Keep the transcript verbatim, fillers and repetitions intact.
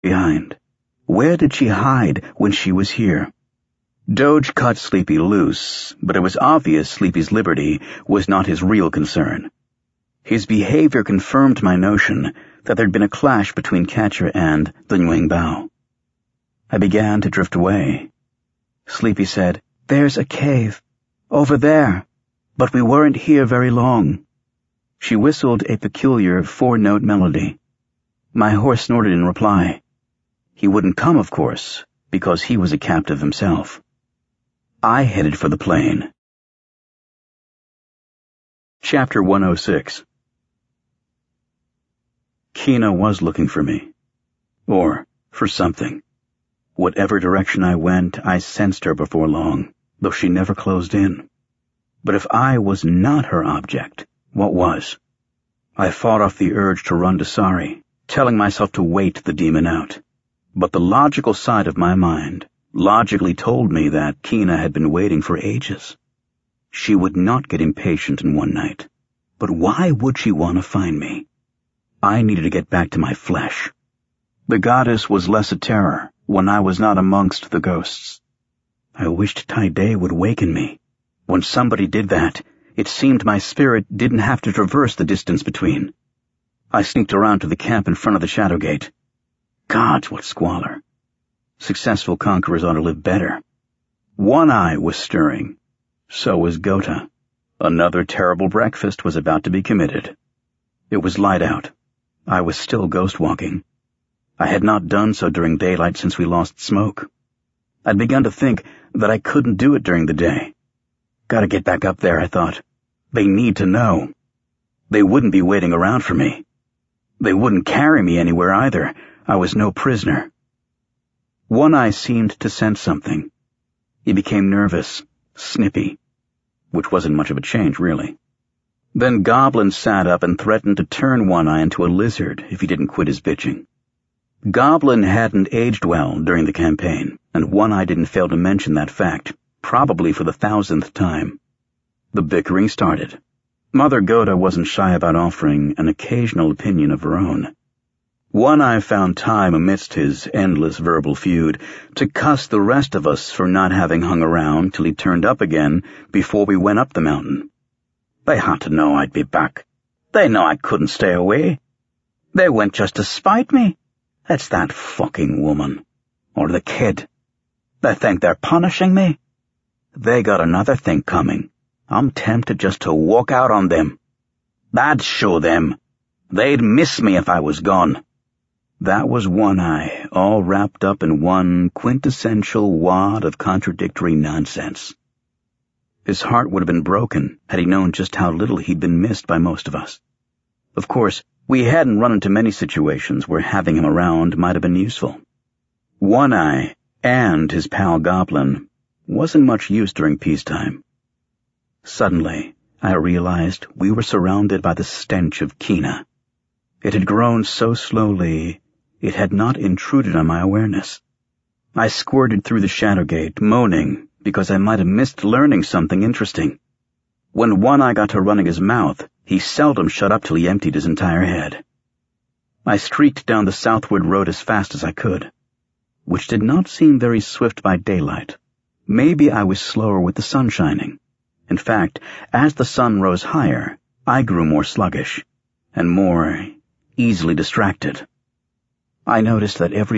behind? Where did she hide when she was here? Doge cut Sleepy loose, but it was obvious Sleepy's liberty was not his real concern. His behavior confirmed my notion that there'd been a clash between Catcher and the Nguyen Bao. I began to drift away. Sleepy said, "There's a cave. Over there. But we weren't here very long." She whistled a peculiar four-note melody. My horse snorted in reply. He wouldn't come, of course, because he was a captive himself. I headed for the plain. Chapter one oh six. Kina was looking for me. Or for something. Whatever direction I went, I sensed her before long, though she never closed in. But if I was not her object, what was? I fought off the urge to run to Sari, telling myself to wait the demon out. But the logical side of my mind logically told me that Kina had been waiting for ages. She would not get impatient in one night. But why would she want to find me? I needed to get back to my flesh. The goddess was less a terror when I was not amongst the ghosts. I wished Tai Day would waken me. When somebody did that, it seemed my spirit didn't have to traverse the distance between. I sneaked around to the camp in front of the Shadow Gate. God, what squalor. Successful conquerors ought to live better. One Eye was stirring. So was Gota. Another terrible breakfast was about to be committed. It was light out. I was still ghost-walking. I had not done so during daylight since we lost Smoke. I'd begun to think that I couldn't do it during the day. Gotta get back up there, I thought. They need to know. They wouldn't be waiting around for me. They wouldn't carry me anywhere either. I was no prisoner. One Eye seemed to sense something. He became nervous, snippy, which wasn't much of a change, really. Then Goblin sat up and threatened to turn One Eye into a lizard if he didn't quit his bitching. Goblin hadn't aged well during the campaign, and One Eye didn't fail to mention that fact, probably for the thousandth time. The bickering started. Mother Gota wasn't shy about offering an occasional opinion of her own. One Eye found time amidst his endless verbal feud to cuss the rest of us for not having hung around till he turned up again before we went up the mountain. They had to know I'd be back. They know I couldn't stay away. They went just to spite me. It's that fucking woman. Or the kid. They think they're punishing me. They got another thing coming. I'm tempted just to walk out on them. I'd show them. They'd miss me if I was gone. That was One Eye, all wrapped up in one quintessential wad of contradictory nonsense. His heart would have been broken had he known just how little he'd been missed by most of us. Of course, we hadn't run into many situations where having him around might have been useful. One Eye and his pal Goblin wasn't much use during peacetime. Suddenly, I realized we were surrounded by the stench of Kina. It had grown so slowly, it had not intruded on my awareness. I squirted through the Shadow Gate, moaning because I might have missed learning something interesting. When One Eye got to running his mouth, he seldom shut up till he emptied his entire head. I streaked down the southward road as fast as I could, which did not seem very swift by daylight. Maybe I was slower with the sun shining. In fact, as the sun rose higher, I grew more sluggish, and more easily distracted. I noticed that every